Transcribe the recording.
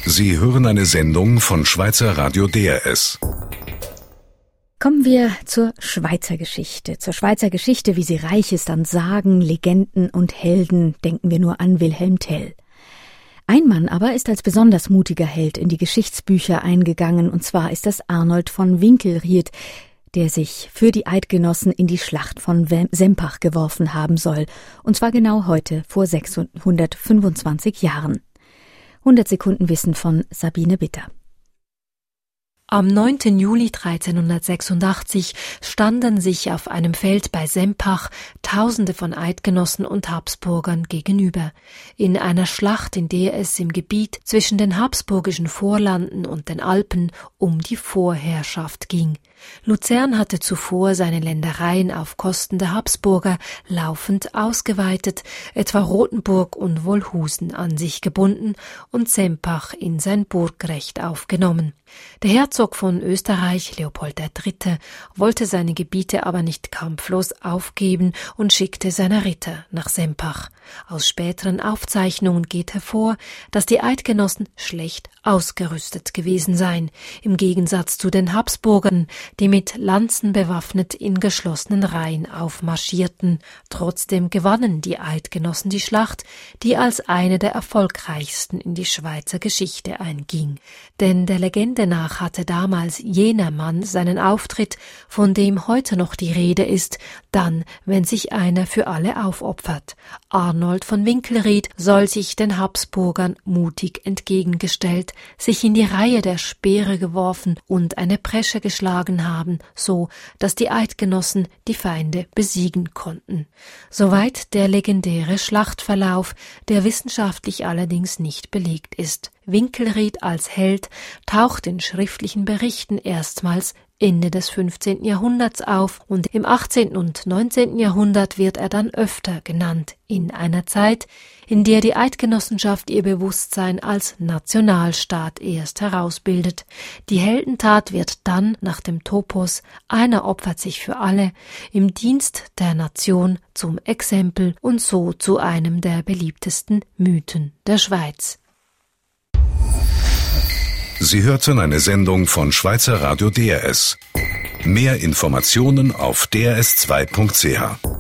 Sie hören eine Sendung von Schweizer Radio DRS. Kommen wir zur Schweizer Geschichte. Zur Schweizer Geschichte, wie sie reich ist an Sagen, Legenden und Helden, denken wir nur an Wilhelm Tell. Ein Mann aber ist als besonders mutiger Held in die Geschichtsbücher eingegangen, und zwar ist das Arnold von Winkelried, der sich für die Eidgenossen in die Schlacht von Sempach geworfen haben soll, und zwar genau heute vor 625 Jahren. 100 Sekunden Wissen von Sabine Bitter. Am 9. Juli 1386 standen sich auf einem Feld bei Sempach Tausende von Eidgenossen und Habsburgern gegenüber. In einer Schlacht, in der es im Gebiet zwischen den habsburgischen Vorlanden und den Alpen um die Vorherrschaft ging. Luzern hatte zuvor seine Ländereien auf Kosten der Habsburger laufend ausgeweitet, etwa Rothenburg und Wolhusen an sich gebunden und Sempach in sein Burgrecht aufgenommen. Der Herzog von Österreich, Leopold III., wollte seine Gebiete aber nicht kampflos aufgeben und schickte seine Ritter nach Sempach. Aus späteren Aufzeichnungen geht hervor, dass die Eidgenossen schlecht ausgerüstet gewesen seien, im Gegensatz zu den Habsburgern, die mit Lanzen bewaffnet in geschlossenen Reihen aufmarschierten. Trotzdem gewannen die Eidgenossen die Schlacht, die als eine der erfolgreichsten in die Schweizer Geschichte einging. Denn der Legende nach hatte damals jener Mann seinen Auftritt, von dem heute noch die Rede ist, dann, wenn sich einer für alle aufopfert. Arnold von Winkelried soll sich den Habsburgern mutig entgegengestellt, sich in die Reihe der Speere geworfen und eine Presche geschlagen haben, so dass die Eidgenossen die Feinde besiegen konnten. Soweit der legendäre Schlachtverlauf, der wissenschaftlich allerdings nicht belegt ist. Winkelried als Held taucht in schriftlichen Berichten erstmals Ende des 15. Jahrhunderts auf und im 18. und 19. Jahrhundert wird er dann öfter genannt, in einer Zeit, in der die Eidgenossenschaft ihr Bewusstsein als Nationalstaat erst herausbildet. Die Heldentat wird dann nach dem Topos „Einer opfert sich für alle" im Dienst der Nation zum Exempel und so zu einem der beliebtesten Mythen der Schweiz. Sie hörten eine Sendung von Schweizer Radio DRS. Mehr Informationen auf drs2.ch.